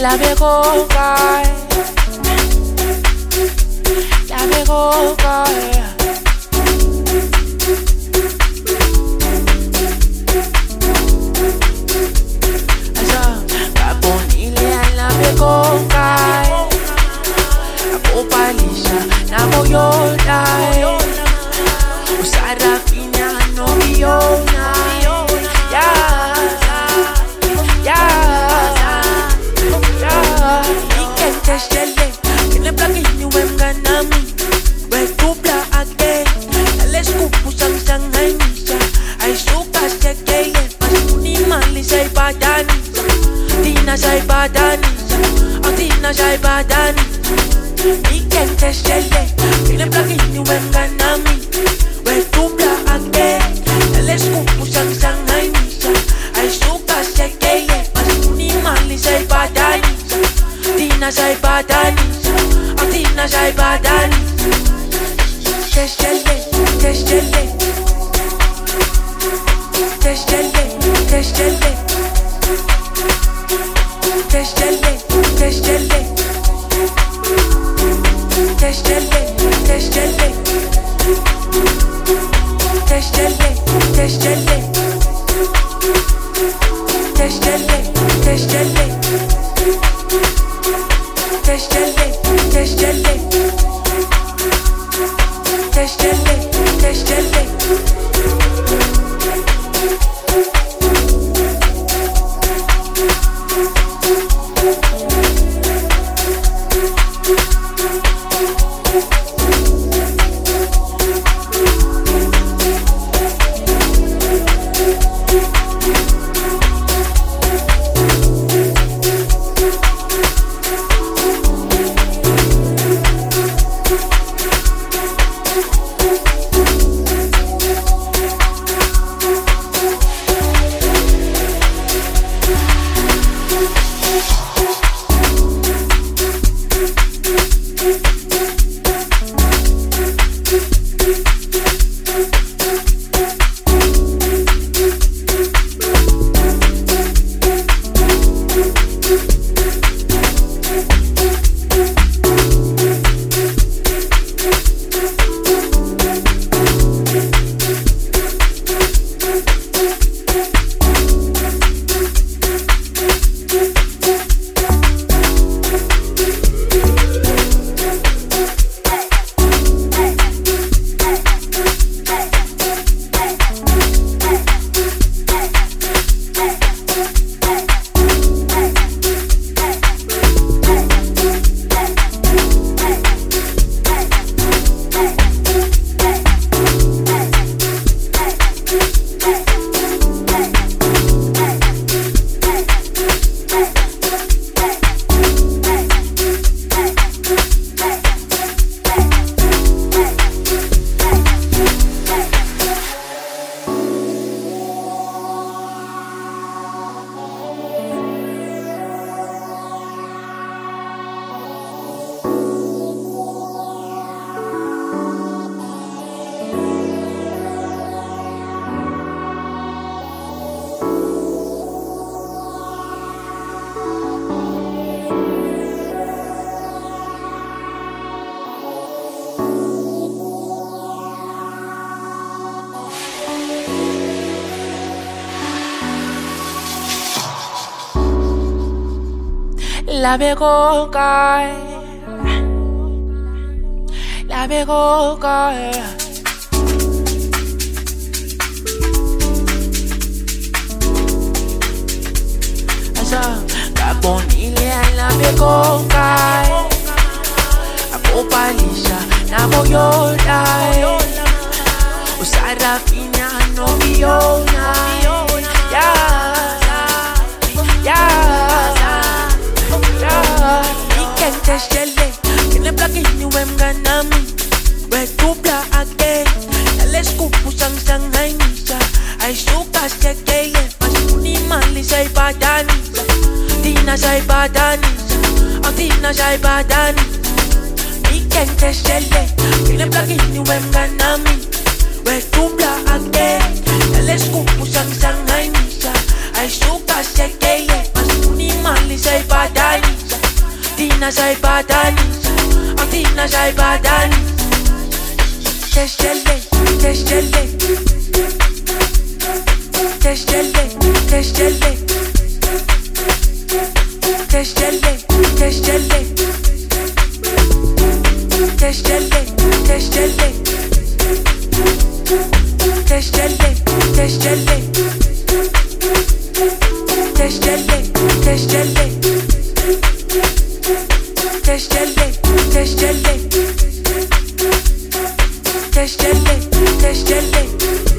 La begoga, la begoga. Asa kaponile la begoga, akopalisha na moyona, usarafina no biona, Testele, in the black in you and Ganami. Where to bla again. Let's go push sang I shook us take Pasuni Mali say badani. Tina say badani. Tina say badani. We can testele, in the black in you and Ganami. Where to bla again. Let's go push sang I shook us take Pasuni Mali say badani. Tina say badani, Tina say badani. Testele, testele, testele, testele, testele, testele, testele, testele, testele, testele, testele, testele. Testele, testele, testele, testele. La begoga, la begoga. Asa kaponile la begoga, akopalisha na moyona, usarafina no biona, Testele, in the black in you and Ganami. Where to bla again. Let's go push sang I shook us take Pasuni Mali say badani. Tina say badani. Tina say badani. We can testele, in the black in you and Ganami. Where to bla again. Let's go push sang I shook us take Pasuni Mali say badani. sayibhadanisha, angithina sayibhadanisha. Teshele, teshele, teshele, teshele, teshele, teshele, teshele, teshele, teshele, teshele, teshele, teshele, teshele, teshele, teshele, teshele.